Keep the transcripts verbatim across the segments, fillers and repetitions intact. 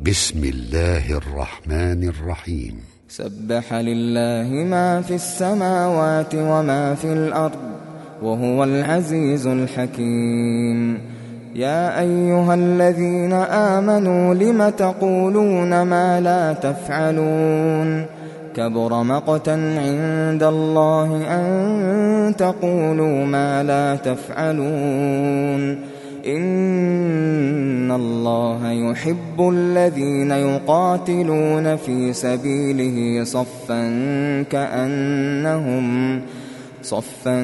بسم الله الرحمن الرحيم. سبح لله ما في السماوات وما في الأرض وهو العزيز الحكيم. يا أيها الذين آمنوا لم تقولون ما لا تفعلون كبر مقتا عند الله أن تقولوا ما لا تفعلون. إن الله يحب الذين يقاتلون في سبيله صفا كأنهم صفا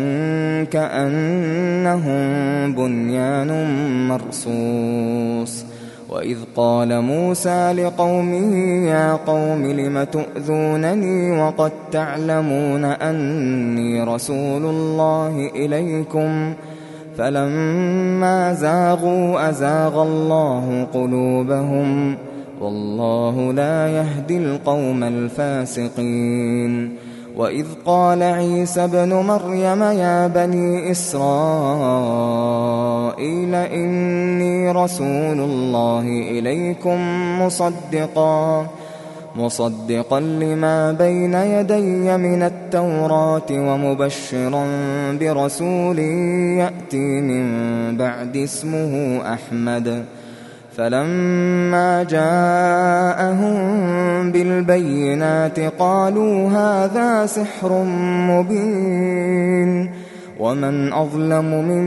كأنهم بنيان مرصوص. وإذ قال موسى لقومه يا قوم لم تؤذونني وقد تعلمون أني رسول الله إليكم فلما زاغوا أزاغ الله قلوبهم والله لا يهدي القوم الفاسقين. وإذ قال عيسى ابن مريم يا بني إسرائيل إني رسول الله إليكم مصدقا مصدقا لما بين يدي من التوراة ومبشرا برسول يأتي من بعد اسمه أحمد. فلما جاءهم بالبينات قالوا هذا سحر مبين ومن أظلم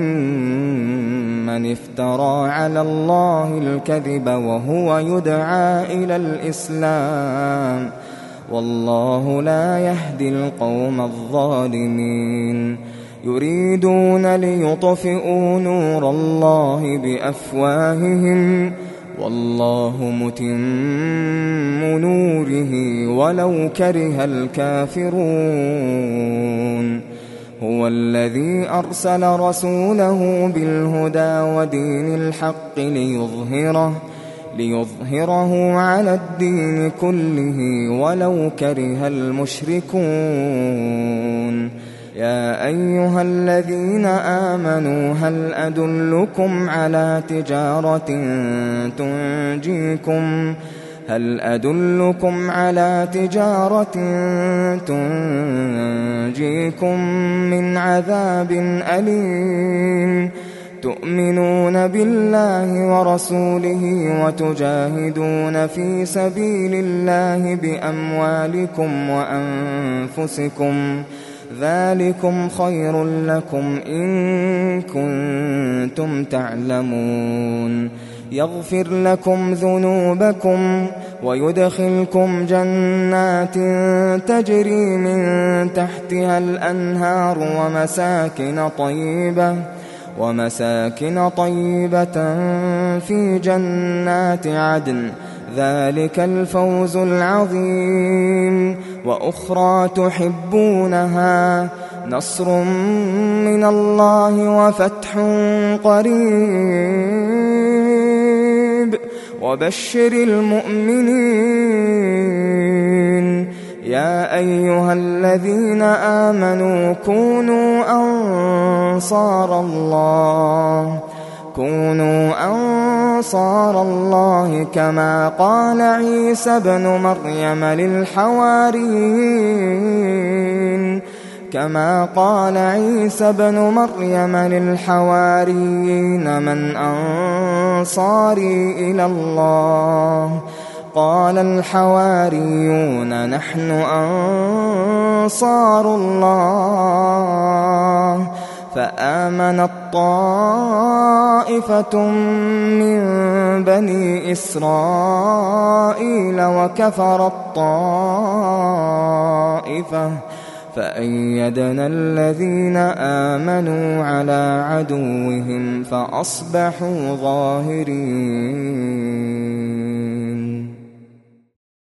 ممن افترى على الله الكذب وهو يدعى إلى الإسلام والله لا يهدي القوم الظالمين. يريدون ليطفئوا نور الله بأفواههم والله متم نوره ولو كره الكافرون. هو الذي أرسل رسوله بالهدى ودين الحق ليظهره ليظهره على الدين كله ولو كره المشركون. يا أيها الذين آمنوا هل أدلكم على تجارة تنجيكم هل أدلكم على تجارة تنجيكم من عذاب أليم تؤمنون بالله ورسوله وتجاهدون في سبيل الله بأموالكم وأنفسكم ذلكم خير لكم إن كنتم تعلمون. يغفر لكم ذنوبكم ويدخلكم جنات تجري من تحتها الأنهار ومساكن طيبة ومساكن طيبة في جنات عدن ذلك الفوز العظيم. وأخرى تحبونها نصر من الله وفتح قريب وبشر المؤمنين. يا أيها الذين آمنوا كونوا أنصار الله كونوا أنصار الله كما قال عيسى ابن مريم للحواريين كما قال عيسى ابن مريم للحواريين من أنصاري إلى الله قال الحواريون نحن أنصار الله. فآمنت طائفة من بني إسرائيل وكفرت طائفة فأيدنا الذين آمنوا على عدوهم فأصبحوا ظاهرين.